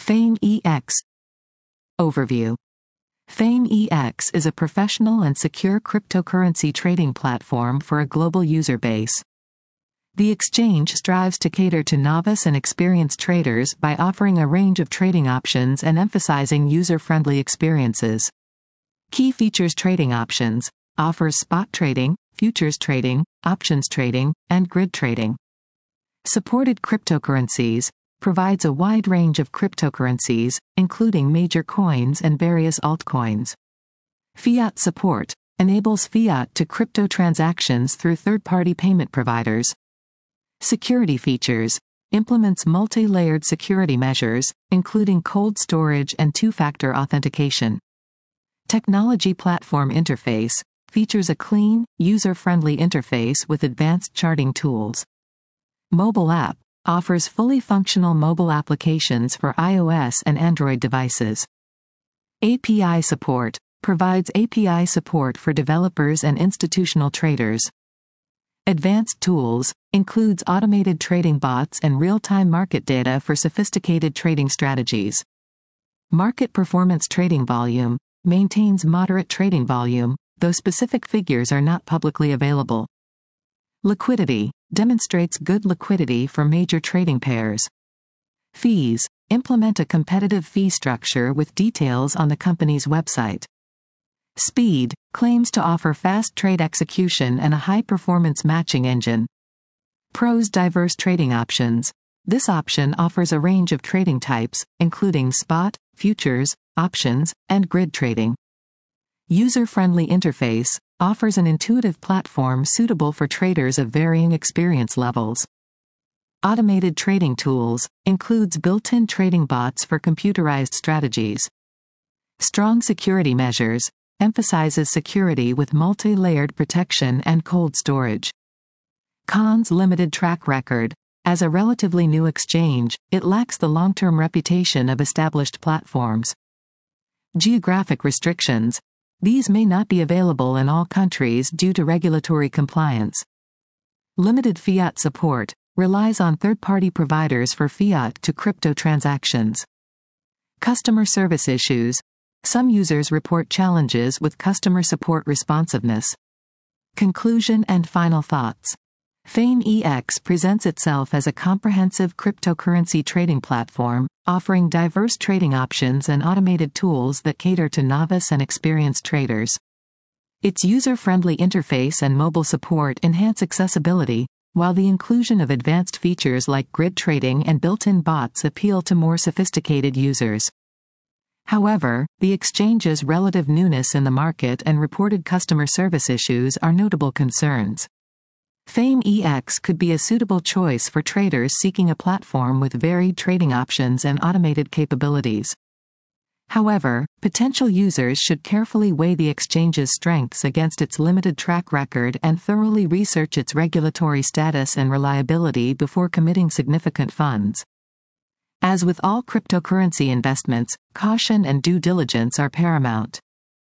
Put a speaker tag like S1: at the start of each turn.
S1: FameEX. Overview. FameEX is a professional and secure cryptocurrency trading platform for a global user base. The exchange strives to cater to novice and experienced traders by offering a range of trading options and emphasizing user-friendly experiences. Key features: trading options, offers spot trading, futures trading, options trading, and grid trading. Supported cryptocurrencies, provides a wide range of cryptocurrencies, including major coins and various altcoins. Fiat support, enables fiat to crypto transactions through third-party payment providers. Security features, implements multi-layered security measures, including cold storage and two-factor authentication. Technology platform interface, features a clean, user-friendly interface with advanced charting tools. Mobile app, offers fully functional mobile applications for iOS and Android devices. API support, provides API support for developers and institutional traders. Advanced tools, includes automated trading bots and real-time market data for sophisticated trading strategies. Market performance: trading volume, maintains moderate trading volume, though specific figures are not publicly available. Liquidity, demonstrates good liquidity for major trading pairs. Fees, implement a competitive fee structure with details on the company's website. Speed, claims to offer fast trade execution and a high-performance matching engine. Pros: diverse trading options. This option offers a range of trading types, including spot, futures, options, and grid trading. User-friendly interface, offers an intuitive platform suitable for traders of varying experience levels. Automated trading tools, includes built-in trading bots for computerized strategies. Strong security measures, emphasizes security with multi-layered protection and cold storage. Cons: limited track record. As a relatively new exchange, it lacks the long-term reputation of established platforms. Geographic restrictions. These may not be available in all countries due to regulatory compliance. Limited fiat support, relies on third-party providers for fiat to crypto transactions. Customer service issues. Some users report challenges with customer support responsiveness. Conclusion and final thoughts. FameEX presents itself as a comprehensive cryptocurrency trading platform, offering diverse trading options and automated tools that cater to novice and experienced traders. Its user-friendly interface and mobile support enhance accessibility, while the inclusion of advanced features like grid trading and built-in bots appeal to more sophisticated users. However, the exchange's relative newness in the market and reported customer service issues are notable concerns. FameEX could be a suitable choice for traders seeking a platform with varied trading options and automated capabilities. However, potential users should carefully weigh the exchange's strengths against its limited track record and thoroughly research its regulatory status and reliability before committing significant funds. As with all cryptocurrency investments, caution and due diligence are paramount.